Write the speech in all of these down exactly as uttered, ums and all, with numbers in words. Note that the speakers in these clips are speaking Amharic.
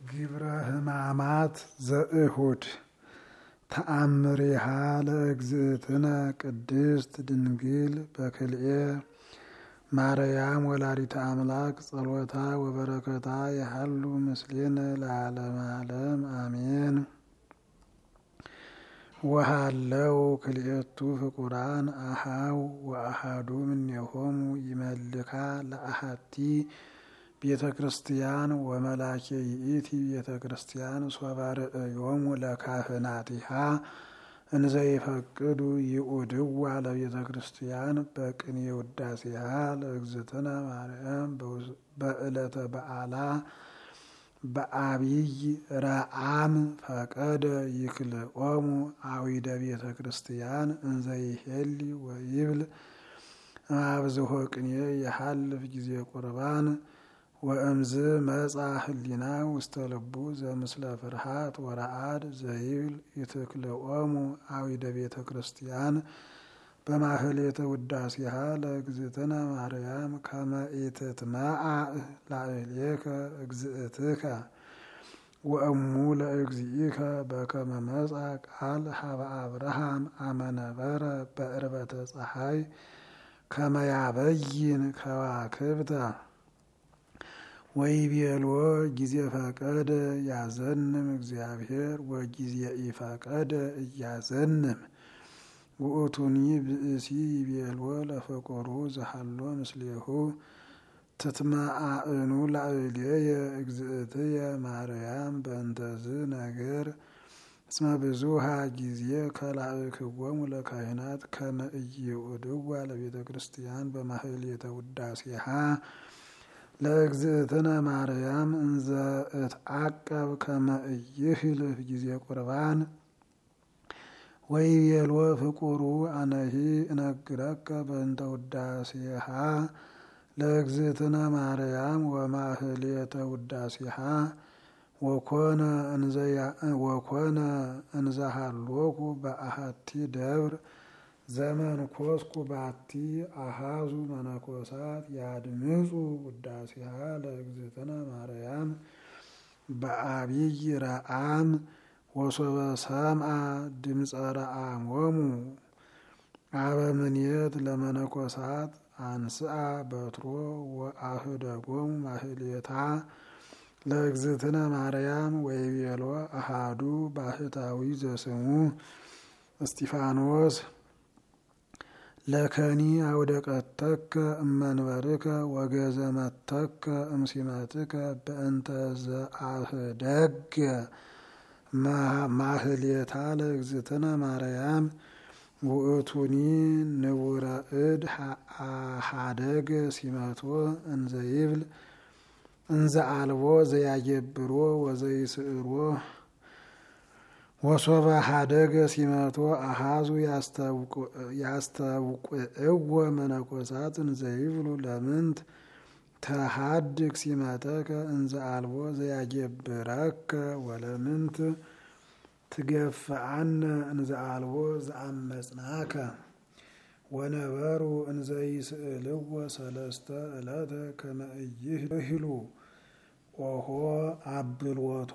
ግብረ ሕማማት ዘእሁድ ተአምሪሃ ለእግዝእትነ ቅድስት ድንግል በክልኤ ማርያም ወላዲተ አምላክ ጸሎታ ወበረከታ ያሃሉ ምስሌነ ለዓለመ ዓለም አሜን። ወሃለው ክልኤቱ ፍቁራን አሃው ወአሃዱ እምኔሆሙ ይመልካ ለአሐቲ ቤተ ክርስቲያን ወመላኬ ይእቲ ቤተ ክርስቲያን ሶበ ርእዮሙ ለካህናቲሃ እንዘ ይፈቅዱ ይኡድዋ ለቤተ ክርስቲያን በቅኔ ውዳሴሃ ለእግዝእትነ ማርያም በዕለተ በዓላ በአብይ ረአም ፈቀደ ይክልኦሙ አዊደ ቤተ ክርስቲያን እንዘ ይሄሊ ወይብል አብዝሆ ቅኔ የሐልፍ ጊዜ ቁርባን ወእምዝ መጻ ህሊና ውስተ ልቡ ዘምስለ ፍርሃት ወረአድ ዘይብል ይትክልኦሙ አዊደ ቤተ ክርስቲያን በማህሌተ ውዳሴሃ ለእግዝእትነ ማርያም ከመ ኢትትመዓዕ ላዕሌከ እግዝእትከ ወእሙ ለእግዚእከ በከመ መጻ ቃል ሀበ አብርሃም አመ ነበረ በዕርበተ ፀሐይ ከመ ያበይን ከዋክብተ ወይቤሎ ጊዜ ፈቀደ ያዘንም እግዚአብሔር ወጊዜ ኢፈቀደ እያዘንም ውእቱኒ ብእሲ ይቤሎ ለፍቁሩ ዘሃሎ ምስሌሁ ትትመዓዕኑ ላዕሌየ እግዝእትየ ማርያም በእንተዝ ነገር እስመ ብዙሃ ጊዜ ከላእክዎሙ ለካህናት ከመ ኢይኡድዋ ለቤተ ክርስቲያን በማህሌተ ውዳሴሃ ለእግዝእትነ ማርያም እንዘ እትዓቀብ ከመ ኢይህልፍ ጊዜ ቁርባን ወይቤሎ ፍቁሩ አነሂ እነግረከ በእንተ ውዳሴሃ ለእግዝእትነ ማርያም ወማህሌተ ውዳሴሃ ወኮነ ወኮነ እንዘሃሎኩ በአሐቲ ደብር ዘመን ኮስኩ ባቲ አሃዙ መነኮሳት ያድምጹ ውዳሴሃ ለእግዝእትነ ማርያም በአብይ ረአም ወሶበ ሰምዐ ድምፀ ረአሞሙ አበምኔት ለመነኮሳት አንስአ በትሮ ወአህደጎሙ ማህሌታ ለእግዝእትነ ማርያም ወይቤሎ አሃዱ ባህታዊ ዘስሙ እስጢፋኖስ ለከኒ አውደቀተከ እመንበርከ ወገዘመተከ እምሲመትከ በእንተ ዘአህደገ ማህሌታ ለእግዝእትነ ማርያም ውእቱኒ ንቡረ እድ ሀደገ ሲመቶ እንዘ ይብል እንዘ አልቦ ዘያገብሮ ወዘይስዕሮ ወሶበ ሀደገ ሲመቶ አሃዙ ያስተውቅዕዎ መነኮሳት እንዘ ይብሉ ለምንት ተሃድግ ሲመተከ እንዘ አልቦ ዘያገብረከ ወለምንት ትገፍአነ እንዘ አልቦ ዘአመጽናከ ወነበሩ እንዘ ይስእልዎ ሰለስተ ዕለተ ከመ ኢይህሉ ኦሆ አብልዎቶ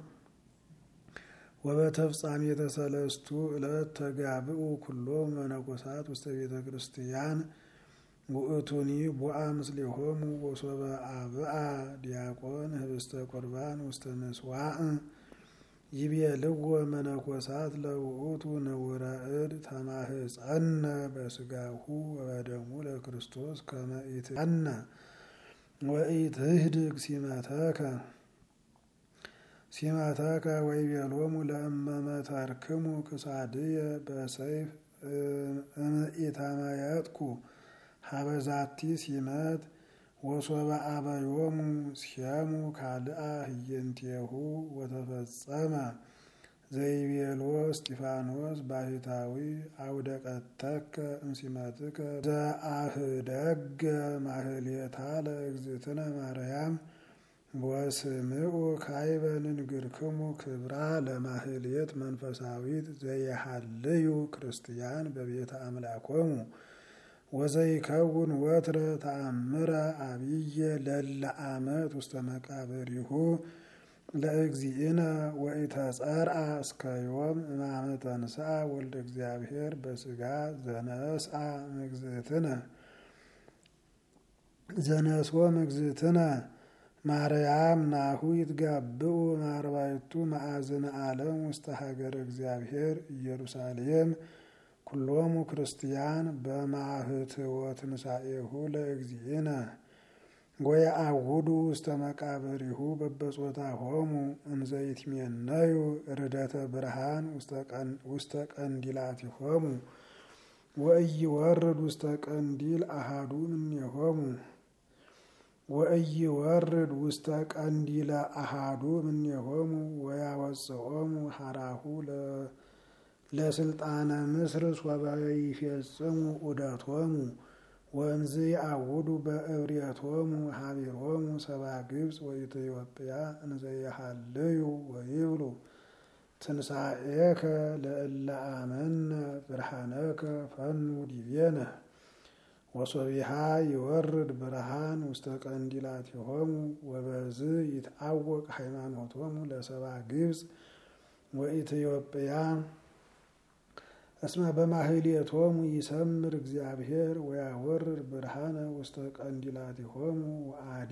ወበተፍጻሜተ ሰለስቱ ዕለት ተጋብኡ ኩሎሙ መነኮሳት ውስተ ቤተ ክርስቲያን ውእቱኒ ቦአ ምስሌሆሙ ወሶበ አብአ ዲያቆን ህብስተ ቁርባን ውስተ ምስዋዕ ይቤልዎ መነኮሳት ለውእቱ ንቡረ እድ ተማህፀነ በስጋሁ ወበደሙ ለክርስቶስ ከመ ኢትቀነ ወኢትህድግ ሲመተከ ሲመተከ ወይቤሎሙ ለእመ መተርክሙ ክሳድየ በሰይፍ እምኢተመየጥኩ ሀበዛቲ ሲመት ወሶበ አበዮሙ ሲያሙ ካልአ ህየንቴሁ ወተፈጸመ ዘይቤሎ እስጢፋኖስ ባህታዊ አውደቀተከ እምሲመትከ ዘአህደገ ማህሌታ ለእግዝእትነ ማርያም ወስምዑ ካይበ ንንግርክሙ ክብራ ለማህሌት መንፈሳዊት ዘይሃልዩ ክርስቲያን በቤተ አምላኮሙ ወዘይከውን ወትረ ተአምረ አብየ ለለ አመት ውስተ መቃብሪሁ ለእግዚእነ ወኢተጸርአ እስከ ዮም እማመ ተንሥአ ወልደ እግዚአብሔር በሥጋ ዘነስአ ምግዝእትነ ዘነስኦ ምግዝእትነ ማርያም ናሁ ይትጋብኡ ማርባይቱ ማዕዝነ ዓለም ውስተ ሀገረ እግዚአብሔር ኢየሩሳሌም ኩሎሙ ክርስቲያን በማህትወ ትንሣኤሁ ለእግዚእነ ወየአውዱ ውስተ መቃብሪሁ በበጾታሆሙ እንዘ ይትሜነዩ ርደተ ብርሃን ውስተ ቀንዲላቲሆሙ ወኢይወርድ ውስተ ቀንዲል አሃዱ እምኔሆሙ ወኢይወርድ ውስተ ቀንዲለ አሃዱ እምኔሆሙ ወያወጽኦሙ ሀራሁ ለስልጣነ ምስር ሶበ ይፌጽሙ ዑደቶሙ ወእምዝ ይአውዱ በእብርየቶሙ ሀቢሮሙ ሰብአ ግብጽ ወኢትዮጵያ እንዘ ይሃልዩ ወይብሉ ትንሣኤከ ለእለ አመነ ብርሃነከ ፈኑ ዲቤነ ወሶቢሃ ይወርድ ብርሃን ውስተ ቀንዲላቲሆሙ ወበዝ ይትአወቅ ሃይማኖቶሙ ለሰብአ ግብጽ ወኢትዮጵያ እስመ በማህሌቶሙ ይሰምር እግዚአብሔር ወያወርድ ብርሃነ ውስተ ቀንዲላቲሆሙ ወአዲ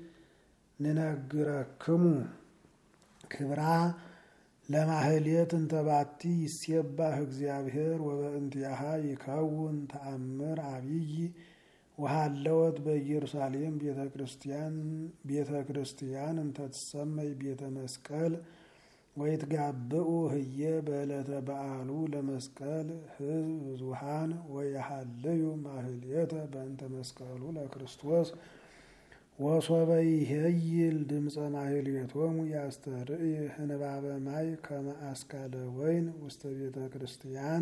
ንነግረክሙ ክብራ ለማህሌት እንተባቲ ይሴባህ እግዚአብሔር ወበእንቲአሃ ይከውን ተአምር አብይ ወሃለወት በኢየሩሳሌም ቤተ ክርስቲያን ቤተ ክርስቲያን እንተትሰመይ ቤተ መስቀል ወይትጋብኡ ህየ በዕለተ በዓሉ ለመስቀል ህዝብ ብዙሃን ወየሃልዩ ማህሌተ በእንተ መስቀሉ ለክርስቶስ ወሶበ ይሄይል ድምፀ ማህሌቶሙ ያስተርኢ ህንባበ ማይ ከመ አስካለ ወይን ውስተ ቤተ ክርስቲያን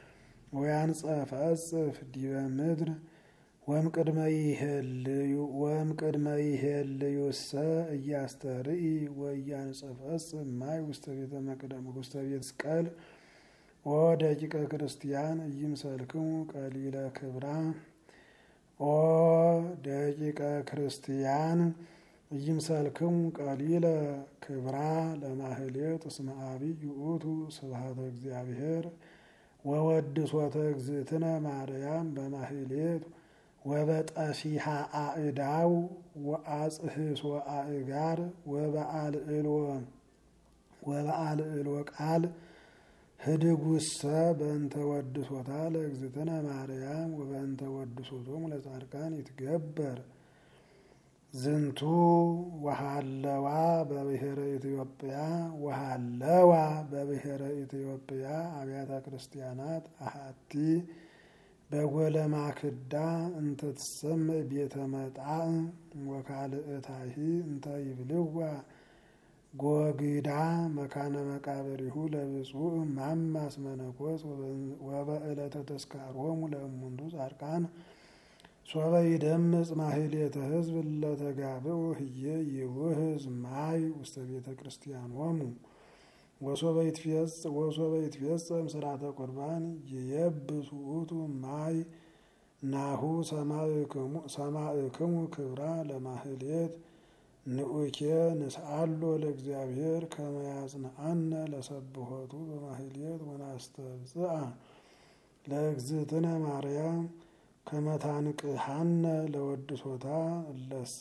ወያንጸፈጽፍ ዲበ ምድር ወእምቅድመ ይሄልዩ ወእምቅድመ ይሄልዩሰ እያስተርኢ ወያንጸፈጽፍ ማይ ውስተ ቤተ መቅደም ውስተ ቤተ መስቀል ኦ ደቂቀ ክርስቲያን ይምሰልክሙ ቀሊለ ክብራ ኦ ደቂቀ ክርስቲያን ይምሰልክሙ ቀሊለ ክብራ ለማህሌት እስመ አብይ ውእቱ ስብሐተ እግዚአብሔር ወወድሶተ እግዝእትነ ማርያም በማህሌት ወበጠፊሃ አእዳው ወአጽህሶ አእጋር ወበአልዕሎ ወበአልዕሎ ቃል ህድጉሰ በእንተ ወድሶታ ለእግዝእትነ ማርያም ወበእንተ ወድሶቶሙ ለጻድቃን ይትገበር ዝንቱ ወሃለዋ በብሔረ ኢትዮጵያ ወሃለዋ በብሔረ ኢትዮጵያ አብያተ ክርስቲያናት አሃቲ በጎለማክዳ እንተ ትሰመይ ቤተ መጣዕ ወካልእታሂ እንተ ይብልዋ ጎግዳ መካነ መቃብሪሁ ለብፁዕ ማማስ መነኮስ ወበዕለተ ተስካሮሙ ለእሙንቱ ጻድቃን ሶበ ይደምጽ ማህሌተ ህዝብ ለተጋብኡ ህየ ይውህዝ ማይ ውስተ ቤተ ክርስቲያኖሙ ወሶበ ይትፌጽም ወሶበ ይትፌጽም ስርዓተ ቁርባን ይየብስ ውእቱ ማይ ናሁ ሰማዕክሙ ሰማዕክሙ ክብራ ለማህሌት ንኡኬ ንስአሎ ለእግዚአብሔር ከመ ያጽንዓነ ለሰብሖቱ በማህሌት ወናስተብጽአ ለእግዝእትነ ማርያም ከመ ታንቅሐነ ለወድሶታ እለሰ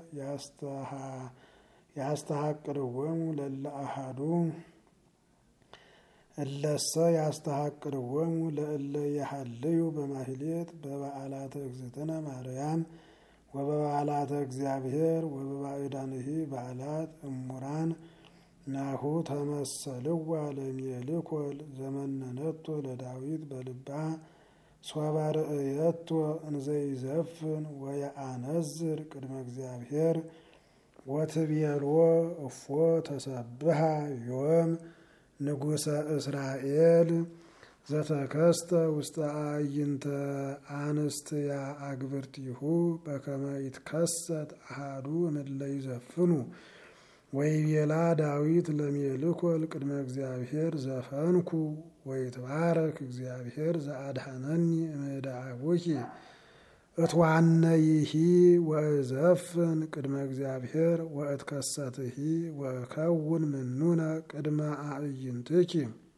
ያስተሐቅርዎሙ ለእለ አሐዱ እለሰ ያስተሐቅርዎሙ ለእለ ይሃልዩ በማህሌት በበዓላተ እግዝእትነ ማርያም ወበበዓላተ እግዚአብሔር ወበባዕዳንሂ በዓላት እሙራን ናሁ ተመሰልዋ ለሜልኮል ዘመነነቶ ለዳዊት በልባ ሶበ ርእየቶ እንዘ ይዘፍን ወየአነዝር ቅድመ እግዚአብሔር ወትቤልዎ እፎ ተሰብሐ ዮም ንጉሰ እስራኤል ዘተከስተ ውስተ አዕይንተ አንስትያ አግብርቲሁ በከመ ይትከሰት አሐዱ እምእለ ይዘፍኑ ወይቤላ ዳዊት ለሜልኮል ቅድመ እግዚአብሔር ዘፈንኩ ወይትባረክ እግዚአብሔር ዘአድኀነኒ እምእደ አቡኪ እትዋነይሂ ወእዘፍን ቅድመ እግዚአብሔር ወእትከሰትሂ ወእከውን ምኑነ ቅድመ አዕይንትኪ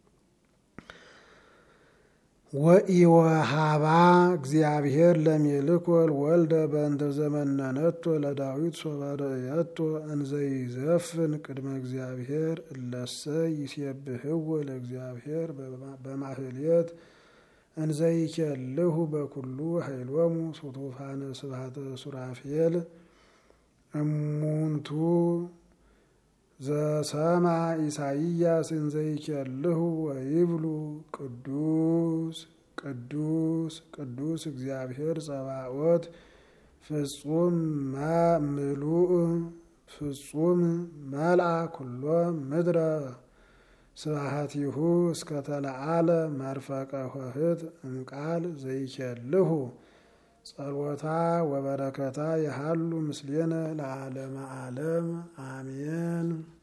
ወኢወሃባ እግዚአብሔር ለሜልኮል ወልደ በእንተ ዘመነነቶ ለዳዊት ሶበርእየቶ እንዘይዘፍን ቅድመ እግዚአብሔር እለሰ ይሴብሕዎ ለእግዚአብሔር በማህሌት እንዘይኬልሁ በኩሉ ኃይሎሙ ሱቱፋነ ስብሐተ ሱራፌል እሙንቱ ዘሰማ ኢሳይያስ እንዘይኬልሁ ወይብሉ ቅዱስ ቅዱስ ቅዱስ እግዚአብሔር ጸባኦት ፍጹም ምሉእ ፍጹም መልአ ኩሎ ምድረ ስብሐቲሁ እስከ ተለዓለ መርፈቀ ኆኅት እምቃል ዘይኬልሁ ጸሎታ ወበረከታ የሃሉ ምስሌነ ለዓለመ ዓለም አሜን።